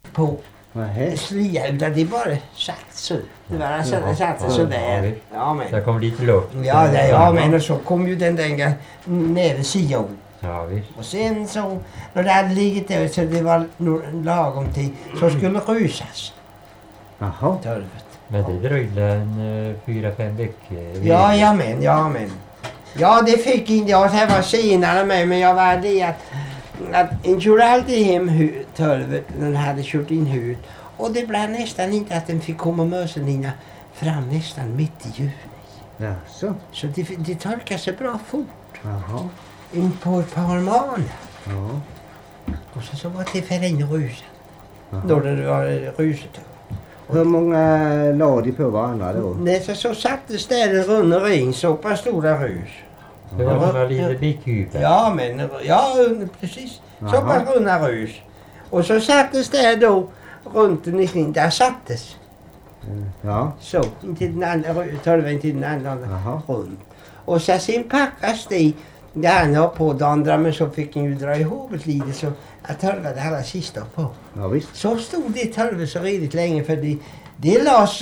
på slia, utan det bara satt så. Det var satt så där. Ja, men. Där kom lite luft. Ja, men och så kom ju den där nere sidan. Ja, visst. Och sen så, när det hade ligget där så det var lagom tid, så skulle rusas. Jaha. Törvet. Men det dröjde en 4-5 veckor. Ja, men. Ja, det fick inte jag. Det var senare med, men jag var det att en körde alltid hem törvet när den hade kört in hud. Och det blev nästan inte att den fick komma möselina fram nästan mitt i juni. Jaså? Så det torkade sig bra fort. Jaha. In på ett par månader. Ja. Och så var det för en rusen. Då det var ruset. Hur många la de på varandra då? Nej, så sattes där runt omkring så pass stora rus. Det var några lite bikuber. Ja, men precis. Så pass runda rus. Och så sattes där då runt omkring, där sattes. Ja. Så, inte den andra, törven inte den andra runt. Och så sen packas det gärna på det andra, men så fick han ju dra ihop ett lite så att törven det allra sista på. Ja, visst. Så stod det törven så redigt länge för det lades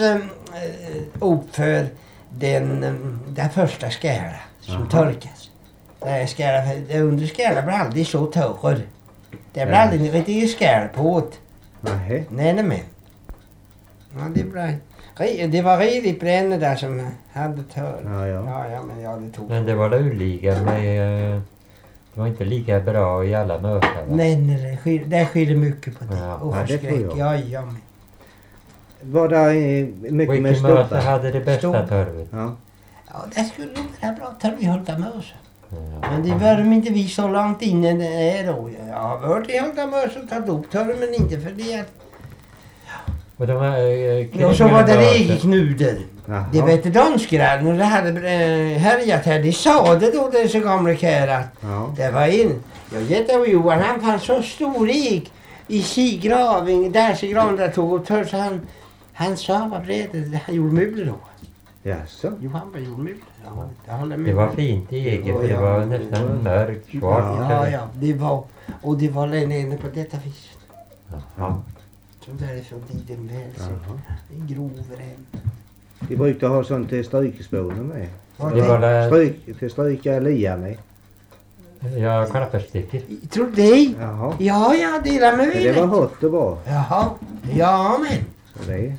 upp för den första skära som torkas. Det under skära blir aldrig så torr. Det blir aldrig riktigt skär på det. Nej, men. Ja, det var redigt brännande där som hade törr. Ja, men det tog. Men det var olika med... Det var inte lika bra i alla möten. Nej, det skiljer mycket på det. Ja, det tror jag. Ja, men. Var det mycket med störta? Vilken möte hade det bästa törvet? Ja, det skulle nog vara bra törv i Hultamöse. Men det var inte vi så långt inne det är då. Jag har varit i Hultamöse och tagit upp törv, men inte för det att... Och de här, och så var det regeknuder. Det var inte danskgrann och det hade härjat här. De sa det då, det så gamla kära. Det var en. Jag vet att Johan, han fann så stor reg i sigraving. Där sigraving där tog upp törv, så han sa vad blev det? Han gjorde möbler då. Jaså? Johan var gjorde möbler. Det var fint i eget, för det var nästan mörkt, svart. Ja, det var längre på detta viset. Ja. Som därifrån tiden väl så. En grov rem. De brukar ha sånt till strykespånen med. Till stryka lia med. Ja, klapperstickor. Tror det? Jaha. Ja, delar med det var hot och bra. Jaha. Ja, men. Och det?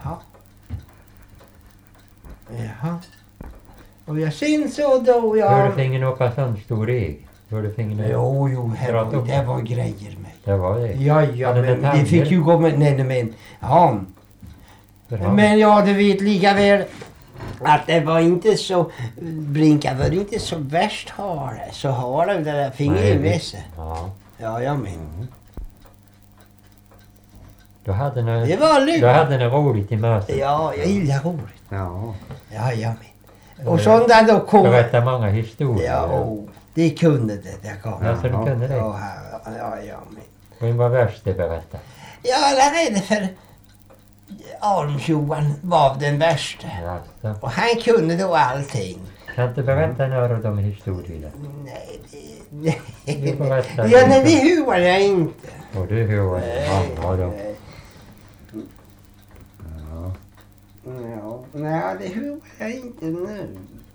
Jaha. Och jag sen så då Hur du fingern upp en sån stor reg? Jo, det var grejer med. Det var det? Ja, men det fick ju gå med, men. Ja. Men du vet lika väl att det var inte så, brinka var inte så värst så hala det där fingret med sig. Ja, men. Du hade något roligt i mötet. Ja, jag gillar roligt. Ja, men. Och sånt där då kom... Berätta många historier. Ja, det kunde det där kom. Ja, så du kunde det? Ja, men. Vem var värst det berätta? Ja, där är det för Almsjohan var den värsta. Ja, och han kunde då allting. Kan inte berätta några av de historierna? Nej, det hur jag inte. Och du hur då? Nej, det hur jag inte nu.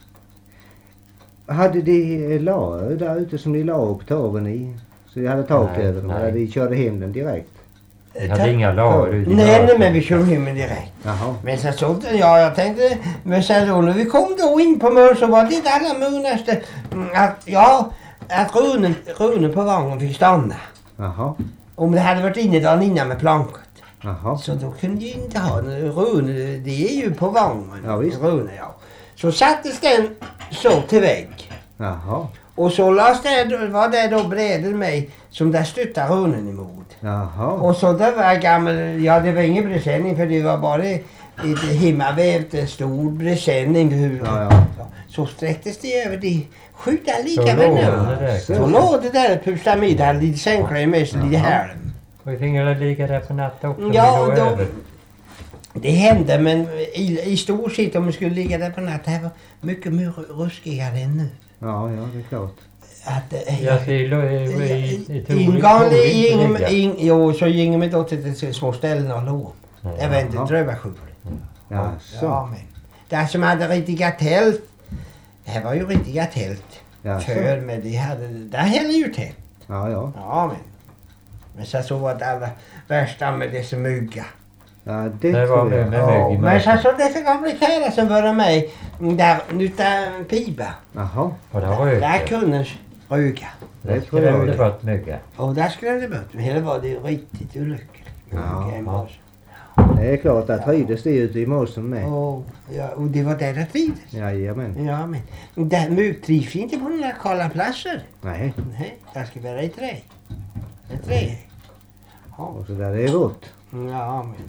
Hade de där ute som de la upp torven i? Så de hade tak över dem? Eller de körde hem den direkt? Vi hade inga lager. Nej, men vi körde hem den direkt. Jaha. Men så jag tänkte, men sen då när vi kom då in på Mör så var det alla munaste att runen på vagnen fick stanna. Jaha. Om det hade varit inne dagen innan med planket. Jaha. Så då kunde ju inte ha runen, det är ju på vagnen. Ja, visst. Runen, Så sattes den så till vägg. Jaha. Och så var det då bräden med som där stöttade runen emot. Jaha. Och så det var det var ingen presenning för det var bara ett hemmavävt, en stor presenning. Så sträcktes det över de skjuta lika med nu. Så låg det där ett pustamid, hade lite sänklar med sig lite här. Och vi fingrade ligga där på natten också. Ja, det hände, men i stort sett om vi skulle ligga där på natten, det var mycket mer ruskigare än nu. Ja, det är klart. Att, Jag ser jo, så gick vi då till de små ställena och låg. Det var inte drövarskjul. Ja, så. Ja, men. Det som hade riktiga tält. Det här var ju riktiga tält. Ja, För, men de hade, där hade ju tält. Ja, ja. Ja, men så var det allra värsta med dessa mygga. Ja, det var tror med jag. mygg i Men mörkret. så dessa gamla kära som var med där utan pipa. Jaha. Och det var Där ju kunde röka. det tror jag skrämde det. bort mygga. Och där skulle det bort. Men hela var det riktigt olyckligt. Ja. Det är klart att trivdes det ute i mossen med. Och det var där det trivdes. Jajamän. Ja, men där mygg trivs inte på några kalla platser. Nej. Nej, där ska vara i trä. Ett trä. Ja, Och så där är det rått. ja, men.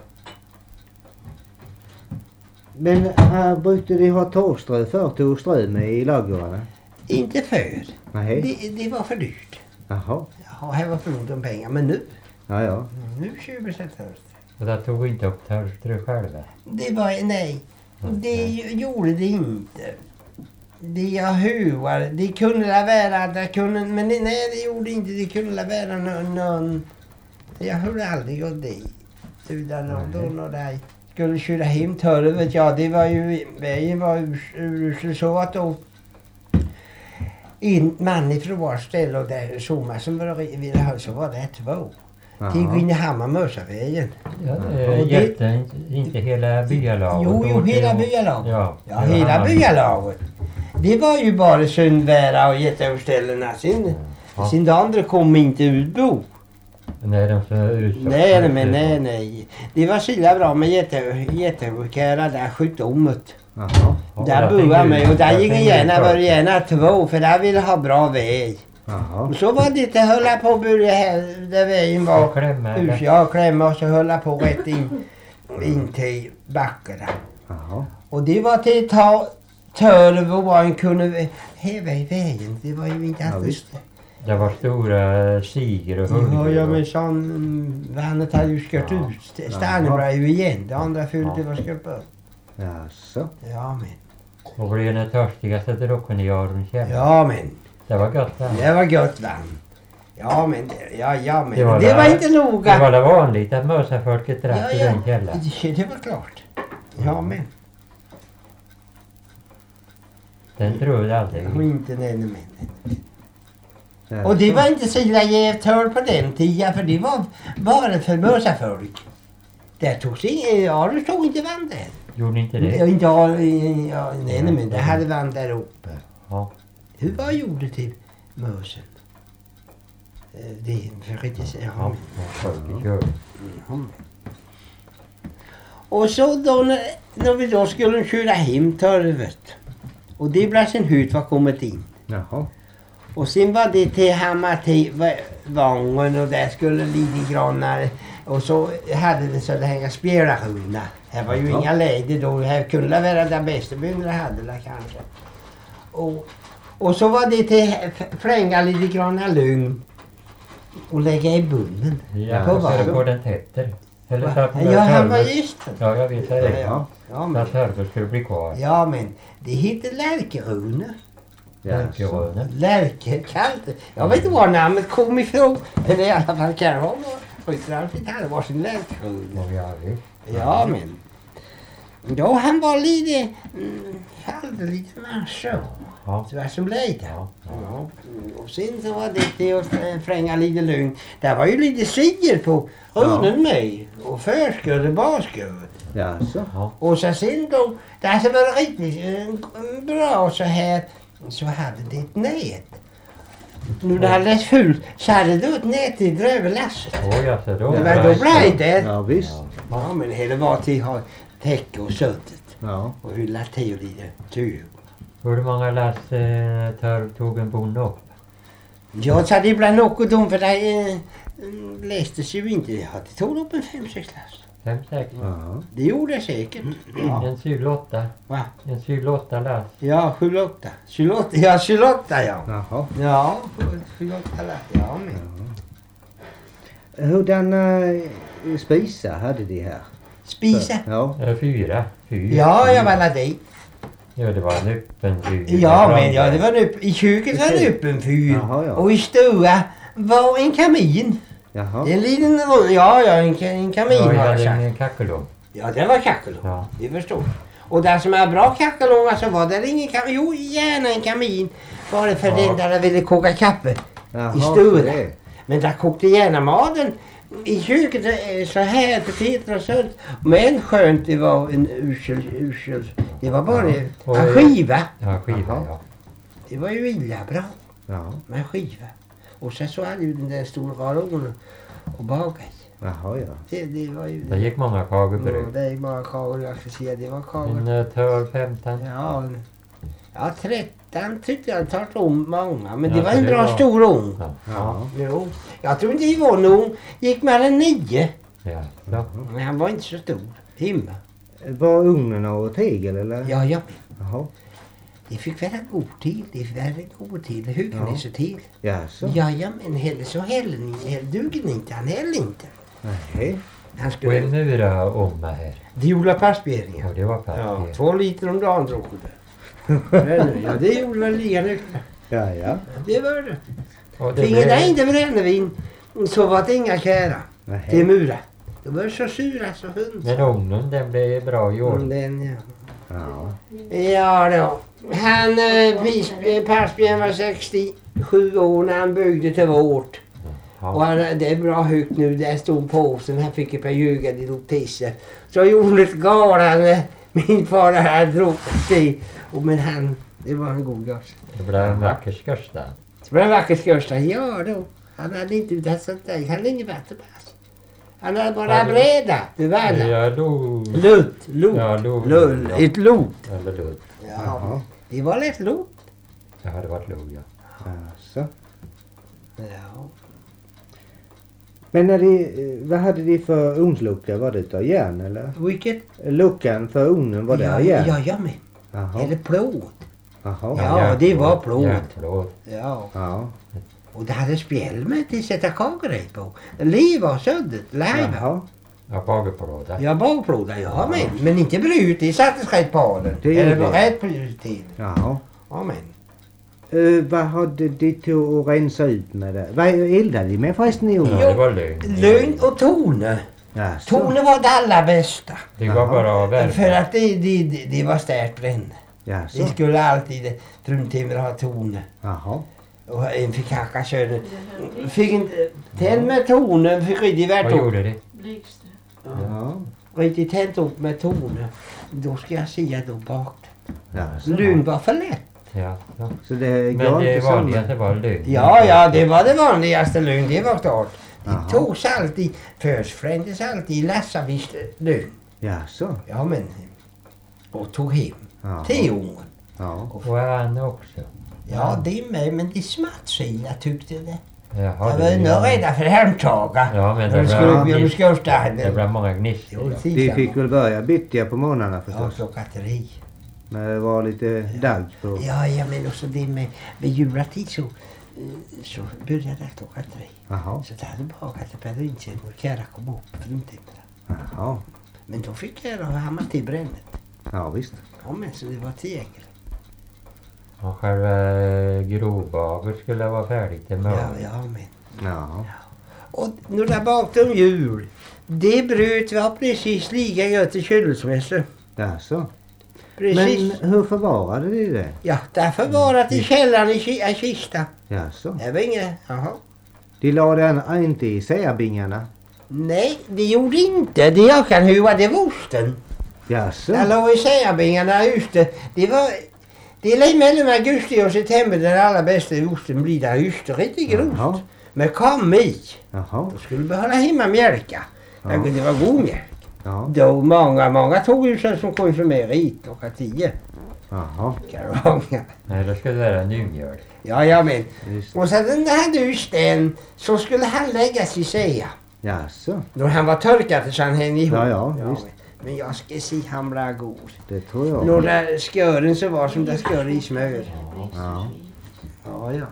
Men här brukade de ha torrströ för tog strö med i ladugårdarna? Inte för. Nej. Det var för dyrt. Jaha. Ja, här var för ont om pengar. Men nu Ja. köper sig törst. Och där tog inte upp törströ själva. Det var, nej. Det gjorde det inte. Det jag huvud, det kunde la vara, det kunde, men nej det gjorde inte, det kunde la vara någon, jag hörde aldrig om det. Utan då när de skulle köra hem törre, vet jag, det var ju, vägen var urusel så att då en man ifrån vårt ställe och där sommar som ville ha så var det 2. Till Gynnehammar Mörsavägen. Ja, hjälpte inte hela byalaget. Jo, hela byalaget. Ja, Ja, hela byalaget. Det var ju bara Sundvära och Jätteöverställena. Sin andra kom inte utbo. Nej, de så utsåg. Nej. Det var så bra med Jätteöverkära där sjukdomet. Jaha. Där bor jag med och där gick gärna 2 för där ville ha bra väg. Jaha. Och så var det inte hålla på att börja här där vägen var. Klämma och så hålla på rätt in till backarna. Jaha. Och det var till ta törv och var en kunde häva i vägen. Det var ju inte alls. Det var stora siger och hundar. Ja, men sån vattnet hade ju skört ut. Stanebra ju igen. Det andra fyllde var skört upp. Jaså. Ja, men. Och blev den törstigaste droppen i Arons källa. Ja, men. Det var gott va? Det var gott vatten. Ja, men. Men. Det var inte noga. Det var det vanligt att mösafolket drack i den källan. Det var klart. Ja, men. Den tror jag aldrig. Och inte den men. Och det var inte så illa jävtör på den tiden för det var bara för mösafolk. Där tog sig Arons tog inte vann där. Gjorde ni inte det? Nej, men det hade vann där uppe. Ja. Hur var gjorde till mösen? Det för inte säga. Ja, folket körde. Och så då när vi då skulle köra hem törvet. Och det blev sin hut var kommit in. Jaha. Och sen var det till Hammar till Vången och där skulle lite grannar. Och så hade det så det hänga spjälahundar. Här var ju inga läder då. Här kunde det vara den bästa bönderna hade det kanske. Och så var det till flänga lite granna lugn. Och lägga i bunnen. Ja, På så det vagen. på den tätter. Eller så att Ja, han var just det. Ja, jag vet det. Ja, Så att men, törvet skulle bli kvar. ja, men det heter lärkerune. Lärkerune. Lärke, kallt. Jag vet inte var namnet kom ifrån. Men i alla fall kan det vara skitramsigt. Han var sin lärkerune. Ja, visst. Ja, men. Då han var lite, fallde lite marså. Ja. Så var som lejde. Ja. Ja. Och sen så var det till att fränga lite lugnt. Där var ju lite siger på runnen med. Och förskuld och baskuld. Jaså. Ja. Och så sen då, där så var det riktigt bra så här. Så hade det ett nät. Nu det hade läst fult så hade det ett nät i drövelasset. Ja, så då. Det var då blev det. Ja, visst. Ja, men hela var till att ha täcke och suttit. Ja. Och hylla till och lite tur. Hur många lass törv tog en bonde upp? Jag sa det ibland något om för det lästes ju inte. Ja, det tog upp en 5-6 lass. 5-6. Ja. Det gjorde jag säkert. Ja. En syl 8. Va? En syl 8 lass. Ja, 7-8. 28, ja 28 ja. Jaha. Ja, 7-8 lass. Ja, men. Hurdana spisar hade de här? Spisa. Ja. 4. Ja, jag var där dit. Ja, det var en öppen fyr. Ja, men ja, det var i köket var det öppen fyr. Jaha, ja. Och i stua var en kamin. Jaha. En liten, en kamin Ja, har jag jag sagt. hade en kackelugn. Ja, det var kackelugn. Ja. Det förstår. Och där som är bra kackelugn så var det ingen kamin. Jo, gärna en kamin. Var det för den där ville koka kaffe Jaha, i så stugan. det. Men där kokte gärna maten i köket så här potater och sånt. Men skönt det var en usel. Det var bara Och- en skiva. Ja, skiva, Jaha. ja. Det var ju illa bra Ja. med skiva. Och sen så hade ju den där stora ugnen och bakat. Jaha, ja. Det var ju... Det gick många kagebröd. Det är bara kagor jag ska säga. Det var kagor. En 12-15. Ja, 13 tyckte jag tagit om många. Men Ja, det var så en det bra var- stor ugn. Ja. Ja. Jo. Jag tror inte Yvonne ugn gick med en 9. Ja. Ja. Men han var inte så stor. Himma. Var ugnen av tegel eller? Ja. Jaha. Det fick vara god till. Det fick vara god till. Högnäs till. Jaså? Ja, men heller så heller duger inte. Han heller inte. Nej. Han Och skulle... en mura om här. Viola passbjäringar. Och det var Ja, färdigt. 2 liter om dagen drog det. Ja, det gjorde väl lika mycket. Ja. Det var det. Och det Finge det blev... inte brännvin så var det inga kära till Nej. mura. De var så sura så hund. Men ugnen den blev bra gjord. Den, ja. Ja. Ja då. Han, Persbjörn var 67 år när han byggde till vårt. Och Ja. han, det är bra högt nu, där stod påsen, han fick ett par ljuga i notiser. Så gjorde ett garan, min far här drog till. Men han, det var en god gosse. Det blev en vacker skorsten. Det var en vacker skorsta, ja då. Han hade inte utan sånt där, han hade inget vattenpass. Han hade bara Ja, breda, det var alla. Ja, då... Lutt. Ja, då... Lull, ja. ett lot. Eller ludd. Ja, Jaha. det var lätt lot. Det hade varit ludd, ja. Jaså. Ja. Men vad hade de för ugnslucka? Var det av järn eller? Vilket? Luckan för ugnen var det av järn? Ja, men. Jaha. Eller plåt. Jaha. Ja, det var plåt. Järnplåt. Ja. Ja. Och det hade spjäll med till att sätta kakor i på. Liva och suddet, lajva. Jaha. Ja, kageplåda. Ja, bakplåda, ja men inte brut, det sattes rätt på den. Det Eller gjorde var det. rätt till. Jaha. Ja, men. Vad hade de till att rensa ut med det? Vad eldade de med förresten i ugnen? Ja, det var lögn. Lugn och Tone. Jaså. Tone var det allra bästa. Det var bara värme. För att det var starkt bränne. Jaså. Vi skulle alltid fruntimmer ha Tone. Jaha. Och en fick hacka sönder. Fick inte tänd med tonen, fick riktigt värt Vad upp. gjorde det? Blixten. Ja. Riktigt tänt upp med tonen. Då ska jag säga då bak. Jaså. Lugn var för lätt. Ja, ja. Så det Men går det inte vanligaste samma? var lögn. Ja, det var det vanligaste lugn, det var klart. Jaha. Det togs alltid, först frändes alltid Lassavist lugn. Jaså. Ja men, och tog hem Jaha. till ungen. Ja. Och han också. Ja, det med, men det smattsila tyckte det. Jaha, Jag var nog rädda för hemtaga. Ja, men De det skulle blev, bli det skorstenen. blev många gnistor. De fick väl börja byttiga på morgnarna Ja, förstås. klockan 3. När det var lite dagg på. Ja, men också det med julatid så började det klockan 3. Jaha. Så det hade bakat till Berlinsen och Kära kom upp för timmarna. Jaha. Men då fick Kära ha hammat till brännet. Ja visst. Ja, men så det var tillgängligt. Och själva grovbager skulle vara färdigt till morgon. Ja, men. Ja. Och nu där bakom jul, det bröt var precis lika gött i kylsmässor. Jaså. Precis. Men hur förvarade de det? Ja, därför var det i källaren i kista. Jaså. Det var inget, jaha. De la den inte i särbingarna? Nej, det gjorde inte. Det jag kan hua, det var osten. Jaså. Jag låg i särbingarna ute. Det är mellan augusti och september den allra bästa osten blir där ute. Riktigt Jaha. grovt. Men kom i. Jaha. Då skulle du behålla hemma mjölka. Ja. Det var god mjölk. Ja. Då många tog ju sen som konfirmerade hit klockan 10. Jaha. Karavanger. Nej, då skulle det vara nymjölk. Ja, men. Just. Och så den där dusten så skulle han läggas i säga. Jaså. Då han var torkad så han hängde ihop. Ja, visst. Men jag ska se han blir god. Det tror jag. Några skören så var som det skör i smör. Ja. Ja.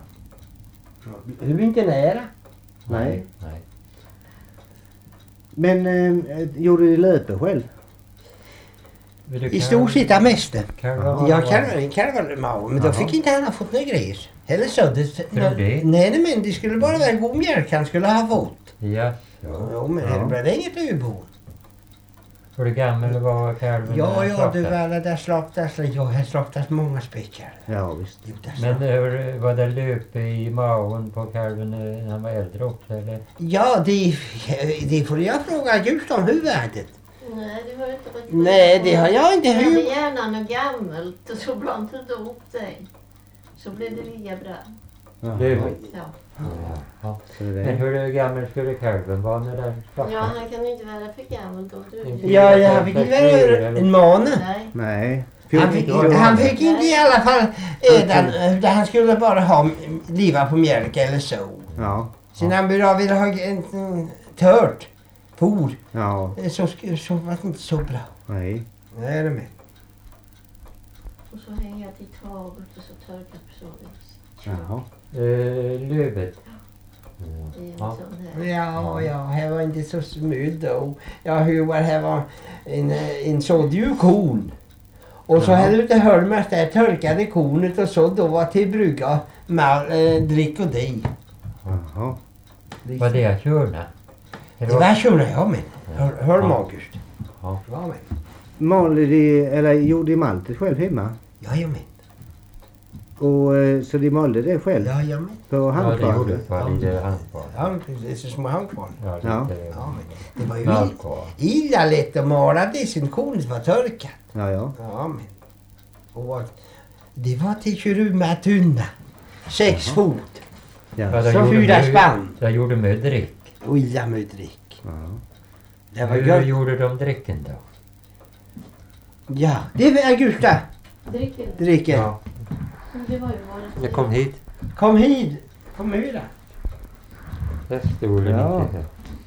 Hur inte nära? Nej. Nej. Men gjorde du löpe själv? I stort sett det mesta. Kalvar? Ja, kalvar, men då fick inte han ha fått några gris. Eller så. Nej, men det skulle bara vara god mjölk han skulle ha fått. Ja. Ja, men det blev inget öbo. Hur gammal var kalven? Ja, du var där slaktas. Jag har slaktat många späckar. Ja, visst. Men hur var det löp i magen på kalven när han var äldre också, eller? Ja, det får jag fråga just om huvudet. Nej, det var inte riktigt. Nej, det har jag inte Jag hade hört. gärna något gammalt och så blandade du upp det. Så blev det lika bra. Lövet? Ja. Ja. Så det Men hur gammal skulle kalven vara när det slaktades? Ja, han kan inte vara för gammal då. Ja, jag fick inte vara en månad. Nej. Nej. Han fick inte i alla fall han skulle bara ha liva på mjölk eller så. Ja. Sen han ville ha en tört for. Ja. Så var det inte så bra. Nej. Nej, är det med. Och så hänger jag till taget och så torkar på så vis. Jaha. Lövet? Det är en Ja. sån här. Ja, här var inte så smudd då. Ja, hur var här var en sådd ju kon. Och så hade ute hölmast där torkade konet och så då var till brygga drick och dig. Jaha. Var det körna? Det var tjurna jag med. Hör August. Ja. Ja, men. Malde de, eller gjorde de maltet själv hemma? Ja, jag med. Och så de malde det själv? Ja, jag med. På Ja, det handkvarn? gjorde det handkvarn. Ja, det är så små handkvarn. Ja, Ja. Ja, men det var ju Handkvarn. illa lätt att mala det sin konet var torkat. Ja, ja. Ja, men. Och det var till Kiruma tunna. 6 fot. Ja. Så 4 spann. Jag gjorde med drick. Och illa med drick. Ja. Det var Hur gott. gjorde de dricken då? Ja, det var Augusta. Dricker du? Dricker. Ja. Det var ju varit. Jag kom hit. Kom hit. Kom hit då. Där stod den Ja. inte.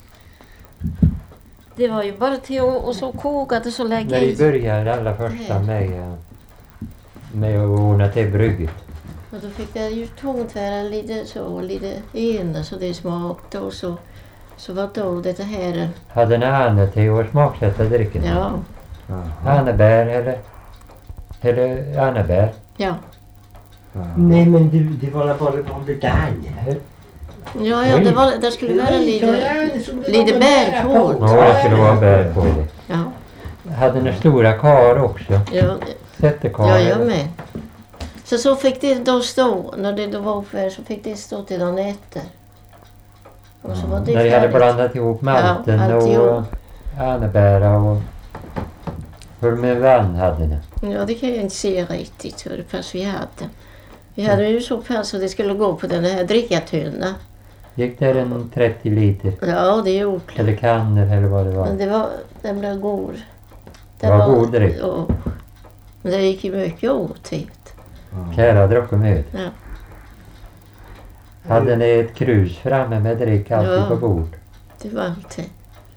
Det var ju bara till att så koka det så lägga När vi i. började allra första med att ordna till brygget. Och då fick jag ju tångtvära lite ena så det smakade och så var då det här. Hade ni annat till att smaksätta drycken? Ja, Jaha. Annebär eller annebär? ja. Nej, men det var bara på det där. Ja, det skulle vara lite bärkål. Ja, det skulle vara bär på det. Ja, Hade ni stora kar också? ja, Sättekar? ja, jag med. Så fick det då stå, när det då var för så fick det stå till dagen efter. Och så var det När ni hade färdigt. blandat ihop malten Ja, och alltihop. annebära och hur med vann hade ni? Ja, det kan jag inte se riktigt hur pass vi hade. Vi hade ju så pass att det skulle gå på den här drickatunna. Gick det en 30 liter? Ja, det gjorde det. Eller kannor eller vad det var? Men den blev god. Det var god dryck. Ja. Men det gick ju mycket åt hit. Kära druckor med. Ja. Hade ni ett krus framme med dryck alltid Ja. på bord? Det var alltid.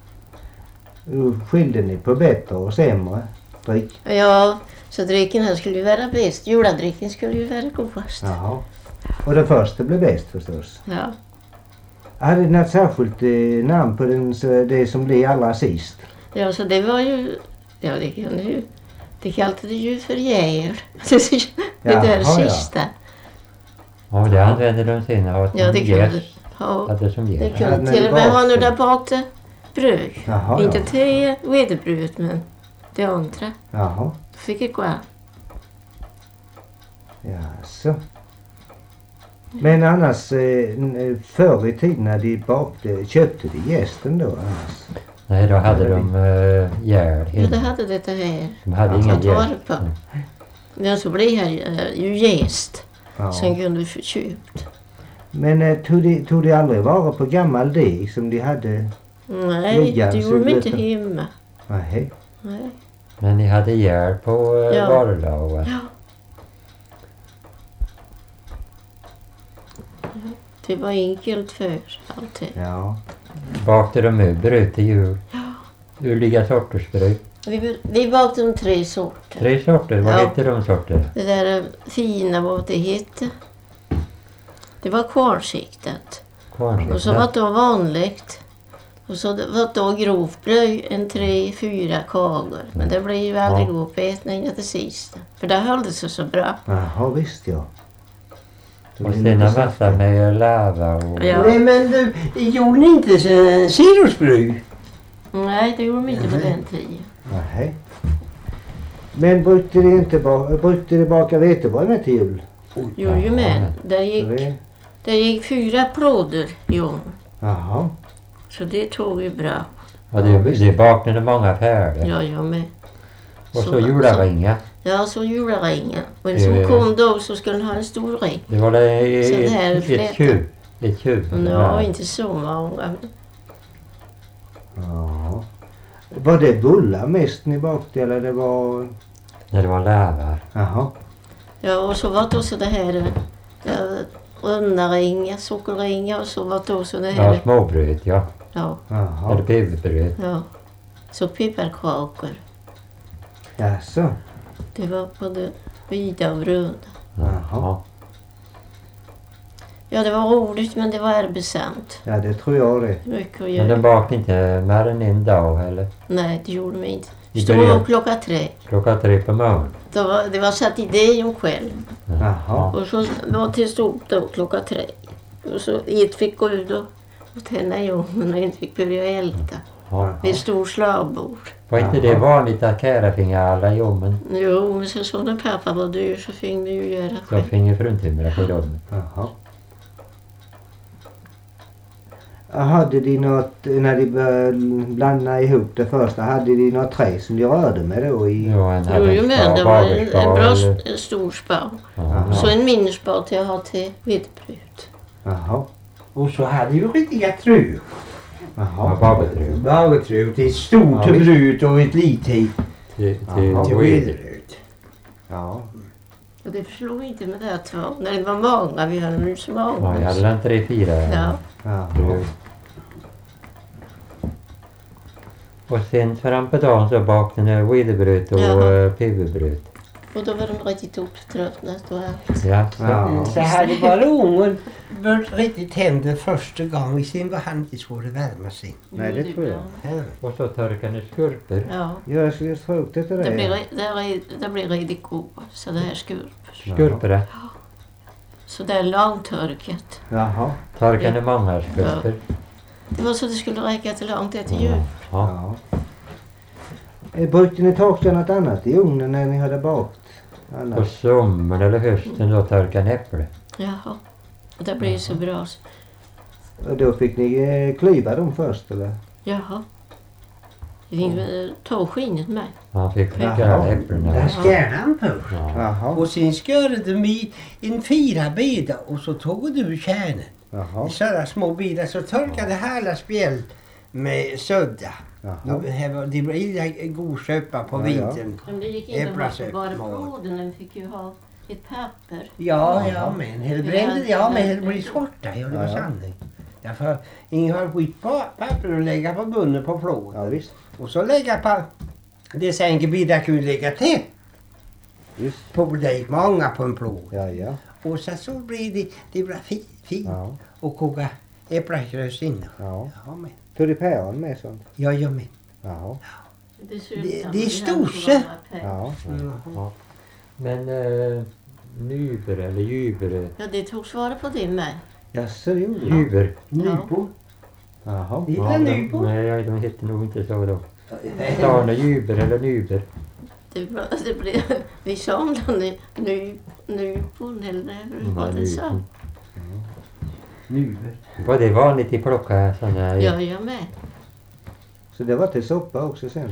Skilde ni på bättre och sämre dryck? Ja, så drycken här skulle ju vara bäst. Juladrycken skulle ju vara godast. Jaha. Och det första blev bäst förstås. Ja. Hade ni något särskilt namn på det som blev allra sist? Ja, så det var ju... Ja, det kan ju... Det kallade det ju för jäger. Det Jaha, där ja. sista. Ja, det använde de sen. Ja, det kunde... Ja, Hade som det jäst. kunde men till och med det ha var- nu där bakte bröd. Jaha, Inte ja. till vetebröd, men det andra. Jaha. Då fick jag gå an. Jaså. Men annars förr i tiden när de bakte, köpte de jästen då annars? Nej, då hade de järn. Ja, det hade detta här. De hade Ja, ingen Att vara jäst. på. Men så blev här ju jäst. Ja. Sen kunde du få köpt. Men tog de aldrig vara på gammal deg som de hade? Nej, Ligga, det gjorde de inte suglöten. hemma. Nej. Nej. Men ni hade järn på Ja. varulager. Ja. Det var enkelt för alltid. Ja. Bakte de med bröd till jul? Ja. Olika sorters bröd. Vi bakade de 3 sorter. 3 sorter. Vad Ja. hette de sorter? Det där fina, vad det hette. Det var kvarsiktat. Och så var det vanligt. Och så det var då grovbröd, en 3-4 kagor. Men det blev ju aldrig uppätning till sist. För det höll det sig så bra. Jaha, visst ja. Och sen en massa med lava och... Ja. Nej, men du, gjorde ni inte sirupsbröd? Nej, det gjorde de inte på den tiden. Nej. Men brukte de baka vetebröd med till jul? Jo, ju men. Det gick 4 plåder i ugn. Jaha. Så det tog ju bra. Ja, det bakade många färder. Ja, jag med. Och så julringar. Ja, så julringar. Men som kom då så skulle ha en stor ring. Det var ett tjuv. Ja, inte så många. Ja. Var det bullar mest ni bakte eller det var... När det var lava. Jaha. Ja, och så var det också det här runda ringar, sockerringar och så var det också det här. Ja, småbröd, ja. Ja, Jaha. Eller pepparbröd. ja. Så pepparkakor. Jaså. Det var både vida och röda. Jaha. Ja, det var roligt men det var arbetsamt. Ja, det tror jag det. Mycket att Men göra. den bakade inte mer än en dag eller? Nej, det gjorde de inte. I Stod början. upp klockan 3. Klockan 3 på morgonen. Det var satt idé om kväll. Jaha. Och så var till stod då klockan 3. Och så ett fick gå ut och tända i ugnen och ett fick börja elda. Ja. Vid stor slagbord. Var inte det vanligt att kära finge alla jobben? Jo, men sen så när pappa var död så fick vi ju göra Så själv. finge fruntimmer på jobben. Jaha. Hade de något, när de började blanda ihop det första, hade de något trä som de rörde med då i... Ja, en Jo, hade ju en men det spav, var bagerspav en bra eller- en stor spav. Ja. Så en minnesspad till att ha till vetebröd. Jaha. Och så hade ju riktiga trö. Ja, Jaha. bagetröd. Bagetrö till ett stort Ja, visst. bröd och ett litet Till Jaha. till wed. vetebröd. Ja. Och det förslog inte med det här 2. När det var många, vi hade nu så Ja, jag många. hade en 3-4 Ja, Jaha. bröd. Och sen fram på dagen så bakade jag vetebröd och Jaha. pepparbröd. och då var de riktigt upptröttna att ha. Ja, Ja. Så hade bara ungen varit riktigt händer första gången. Sen var han inte svår att värma sig. Nej, det tror jag. Ja. och så torkade skurpor. Ja, Jag skulle tro det det blir, det. det blir riktigt god. Så det här skurpor. Skurporna. Så det är långtorkat. Jaha. Torkade många skurpor. Det var så det skulle räcka till långt efter jul. Ja. Ja. Brukte ni torka något annat i ugnen när ni hade bakt? På Annars? sommaren eller hösten då torkade äpple. Jaha. Och det blir så bra. Och då fick ni klyva dem först eller? Jaha. Det fick ta skinnet med. Han fick Jaha. skala äpplena. Där skärde han först. Ja. Jaha. Och sen skörde de i en 4 beda och så tog du kärnen. Jaha. I sådana små bitar så torkade hela spjäll med sudda. Jaha. Det var illa god söpa på Ja, ja. vintern. Men det gick inte att ha Äpplasöp, bara mat. plåden. Den fick ju ha ett papper. Ja, men det brände ja, men det blev svarta. Ja, det var Ja, ja. sanning. Därför ingen har skit på papper och lägga på bunnen på plåt. Ja visst. Och så lägga på det sänkebidar kunde lägga till. Just. På det många på en plåt. Ja, ja. Och så blir det blir fint. Ja. Och koka äppelgrös inne. Ja. Ja, men. Tog du päron med sånt? Ja, jag med. Jaha. Det är storse. Ja. Ja. Men nyber eller juber. Ja, det tog svara på det med. Jaså, det gjorde du? Juber. Nypon. Jaha. Det är nypon. Nej, de heter nog inte så då. Stane juber eller nyber. Det blev, vi sa om den nypon eller vad det sa. Nyber. Var det vanligt att plocka sådana? Ja, jag med. Så det var till soppa också sen?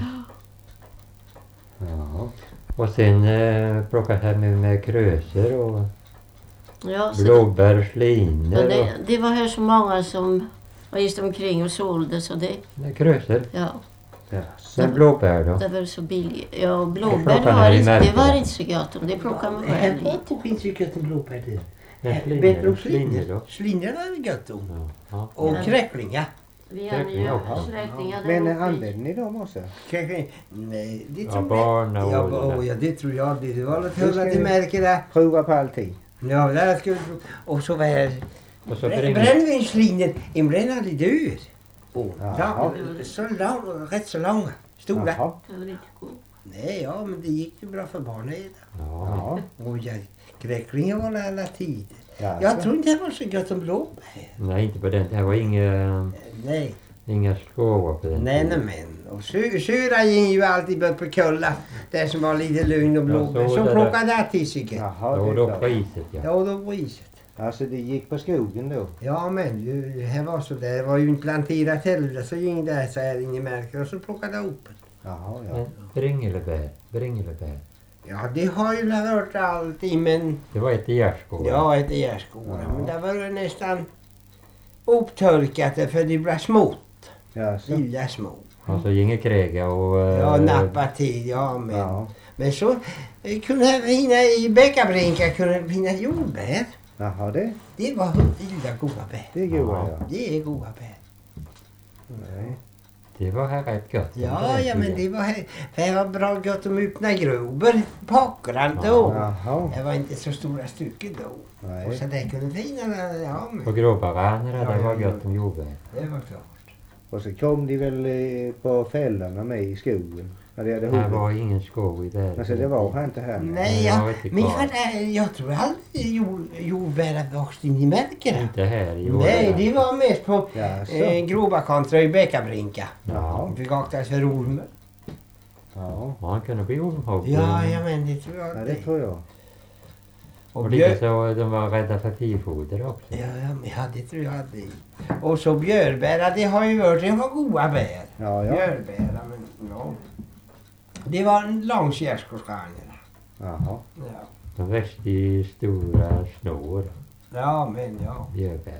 Ja. Och sen plocka här med kröser och Ja, så blåbärsliner ja, det var här så många som reste omkring och sålde så det, och kröser. ja, Jaså. Men blåbär då? det var så billigt. Ja, blåbär plockar var ni i inte, det märket? var inte så gott om det plockade man Här själv hit. på finns ju gött om blåbär där. Men Bättre om sliner sliner. då? Slinerna är gött om. Ja. Ja. Och Ja. kräcklingar. Vi hade ju Ja. släktingar där Men uppe i- använde ni dem också? Nej, det Ja, tror barna och jag. åldrarna. Ja, det tror jag. Det var något Det ska höra vi- till märke där. Prova på allting. Ja, där skulle och så var Och så brinner brännvinslinen, en bränner aldrig död. Ja, så lång, rätt så långa. Stora. Jaha. Det var lite god. Nej, ja, men det gick ju bra för barnen. Ja. Ja. Och gräcklingar var det alla tider. Ja, Jag tror inte det var så gott som blåbär. Nej, inte på den. Det var Nej, inga skåvar på den nej, tiden. men. Och syra gick ju alltid bort på kulla. Det som var lite lugn och blåbär. Ja, så Så det plockade jag till sig. Jaha, Då det är då klart. på iset, ja. Ja, då var iset. Alltså det gick på skogen då? Ja, men det här var så där. Det var ju inte planterat heller. Så gick det så här ingen märker. Och så plockade jag upp den. Jaha, ja. Men bringelebär. Ja, det har ju hört alltid, men... Det var ett gärdsgård. Ja, ett gärdsgård. Ja. Men det var ju nästan upptorkat för det blev smått. Ja, så. Lilla små. Och så ginge kräga och... Ja, nappa till, ja men. Ja. Men så kunde jag finna i bäckabrinka kunde jag finna jordbär. Jaha, det Det var illa goda bär. är goda, ja. Det är goda bär. Nej. Det var här rätt gött. Ja, men det var här. För det var bra gott om öppna grober på åkran då. Jaha. Det var inte så stora stycken då. Och Nej. så där kunde finna, ja På men. gråbararna, Ja, det var ja, gott ja. om jordbär. Det var klart. Och så kom de väl på fällarna med i skogen. När de hade Här huggit. var ingen skog i där. Alltså det var här inte här. Nej, jag jag, vet inte min kvar. far, jag tror aldrig jordbär växt in i märkena. Inte här i Nej, Åland. det var mest på Ja, så. grova kontra i bäckabrinka. Ja. Vi fick aktas för ormen. Ja. Ja, han kunde bli ormhuggen. Ja, men det tror jag. Ja, det tror jag. Och Och björ... lite så de var rädda för tifoder också. Ja, det tror jag det. Och så björbär, det har ju varit, det var goda bär. Ja, ja. Björbär, men ja. Det var en lång gärdsgårdsstjärna. Jaha. Ja. De växte i stora snår, Ja, men ja. björbär.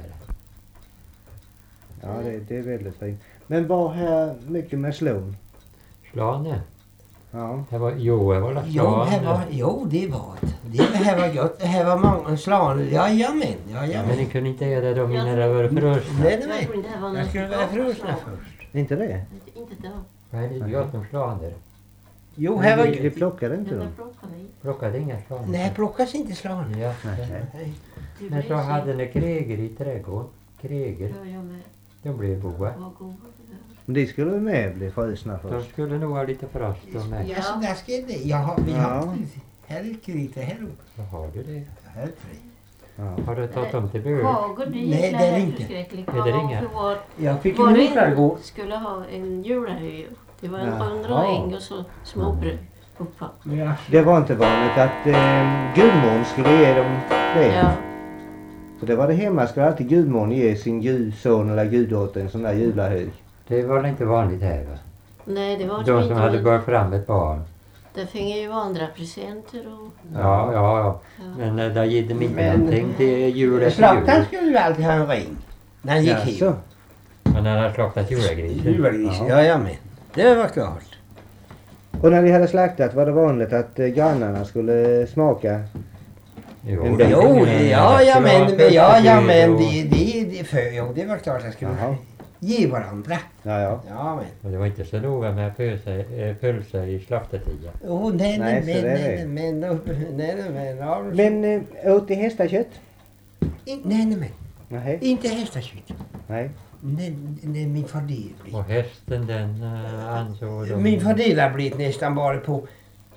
Ja, det är väldigt fint. Men var här mycket med slon? Slane. Ja. Det var, det var la Jo, slan. det var det. Det här var gott. Det här var många slanor. Jajamän. Ja, men ni kunde inte göra det om innan det var frusna. Nej, Jag nej. tror inte det var Jag något skulle vara frusna först. Inte det? Inte då. Vad är det gott om slaner? Jo, här De var... plockade inte Den dem? där plockade vi. Plockade inga slaner? Nej, plockas inte slanor. Ja. Nej. Nej. Det Men så blev hade ni kreger i trädgården. Kreger, Ja, jag med. de blev goda. Vad goda det var. Men de skulle med bli frusna De först. skulle nog ha lite frost de med. Ja, så där ska det. Jag har, vi Ja. har... Här är krita här uppe. Så har du det. Här är tre. Ja. Har du tagit dem till bur? Hagård, det Nej, gick det är där inte. förskräckligt. Är det inga? Det var Jag fick var en det motlargård. skulle ha en djurahöj. Det var en Jaha. rundra äng och så små bruk uppe. Ja. Det var inte vanligt att gudmor skulle ge dem det. Ja. För det var det hemma skulle alltid gudmor ge sin gudson eller guddotter en sån där julahög. Det var väl inte vanligt här va? Nej, det var det De inte. som hade Men börjat fram ett barn. det finge ju andra presenter och... Ja. Ja. Men där gick de inte Men- någonting till jul efter Slaktaren jul. skulle ju alltid ha en ring. När han gick Ja, hit. så. Men han hade slaktat julegrisen. Julgrisen, jajamän. Det var klart. Och när de hade slaktat var det vanligt att grannarna skulle smaka. Jo, Jo, de Jo, kunde- det, ja, skulle ja, ha men, första ja, ja, jul men och- det var klart att jag skulle Jaha. ge varandra. Ja, ja. Ja, men. Och det var inte så noga med pölser i slaktartiden. Oh, nej, Nej, så det är nej, det. men, ja, Men åt de hästakött? nej, men. Nej. Inte hästakött. Nej. Nej, min far det Och hästen den ansåg de... Min far det blivit nästan bara på,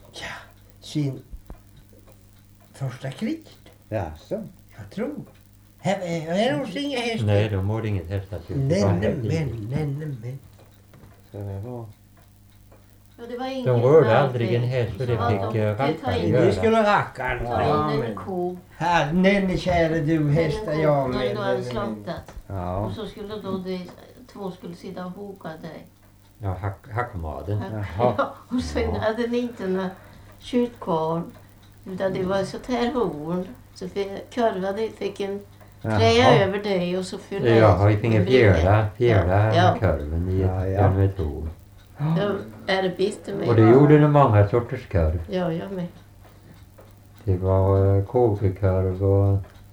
sin första krig. Ja, så. Jag tror. Här hos inga hästar. Nej, de mådde inget hästakött. Nej, men. Så det var. Ja, det var inget De rörde där aldrig en häst och det var fick de- rackare ta in- göra. Det skulle rackaren. Ta Ja, in en men. ko. Här, nej, käre du hästar, ja, men. men. Då hade slaktat. Ja. Och så skulle då de två skulle sitta och hoka dig. Ja, hackmaden. Jaha. Ja, och sen hade ni inte några kyrkkvarn. Utan det var sånt här horn. Så kurvade fick en trä Jaha. över dig och så fyllde Ja, vi fick en fjära Ja. korven i Ja, ja. med ett horn. Ja, är det bister med? Och det gjorde de många sorters korv. Ja, jag med. Det var kokekorv och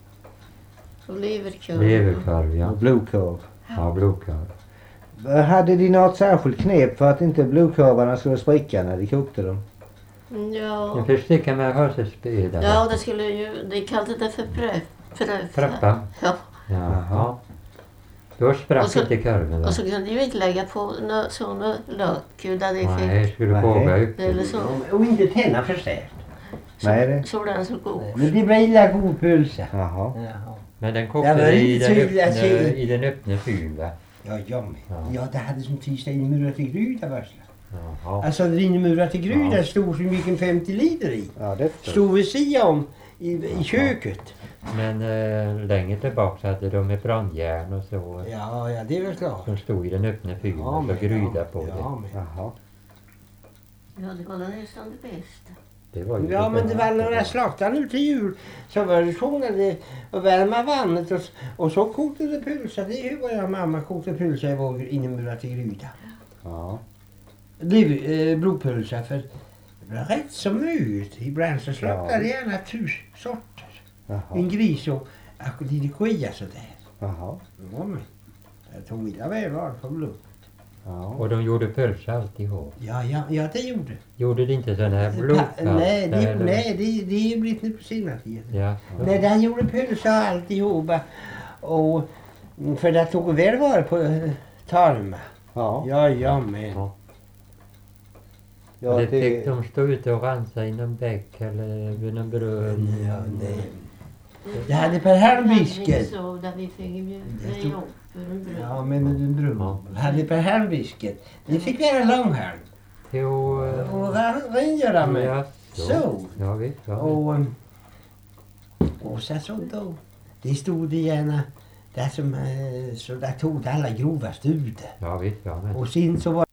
Och leverkorv. leverkorv, Och ja. blodkorv. Ja, blodkorv. Hade de något särskilt knep för att inte blodkorvarna skulle spricka när de kokte dem? Ja. En fick sticka med hörselsspedar. Ja, det skulle ju, de kallade det för pröppa. Preppa. Ja. Jaha. Då sprack Och så- inte korven. va? Och så kunde ju inte lägga på såna lök utan det Nej, fick... skulle Nej. koka upp. Eller så. Och inte tända för starkt. Nej det. Så den så god. Men det blir illa god pölsa. Jaha. Jaha. Men den Ja, kokade men i det den är tydligt att öppna, se- i den öppna fyren va? Ja, jag med. Ja. Ja, det hade som tisdag inmurat i gryta varsla. Jaha. Alltså det inmurat i gryta Ja. stod som gick en 50 liter i. Ja det förstår Stod vid sidan i köket. Men längre tillbaka så hade de ett brandjärn och så. Ja, ja, det är väl klart. Som stod i den öppna fyren Ja, och så men, gryda ja, på det. ja, men. Jaha. Ja, det var nästan det bästa. Det var ju Ja, men det var några slaktar nu till jul. Så var det sjungande och värma vattnet och så kokade det pölsa. Det är ju vad jag och mamma kokade pölsa i vår inmurat i gryta. Ja. Blodpölsa för det var rätt så mycket. Ibland så slaktade Ja. gärna 1000 sorter. Jaha. En gris och lite skia sådär. Jaha. Ja, men jag tog illa väl var för blod. Ja. Och de gjorde pölsa alltihop. Ja, det gjorde. Gjorde det inte sån här blodpölsa? Nej, det eller? är ju blivit nu på senare tid. Ja. Nej, den gjorde pölsa alltihopa. Och för det tog väl vara på tarma. Ja. Ja, men. Ja. Ja, det fick det, de stå ute och ransa i någon bäck eller vid någon brunn. Ja, nej. Det hade Per Hermvisken. Så där vi fick bjuda Det stod- ihop för en bröd. Ja, men en brun. Hade Per Hermvisken. Ni fick göra långhalm. Jo, Och rengöra med. ja, Så. Ja, visst. Ja, Och så då. Det stod det gärna. Där som, så där tog det alla grovaste ute. ja visst. Ja, men. Och sen så var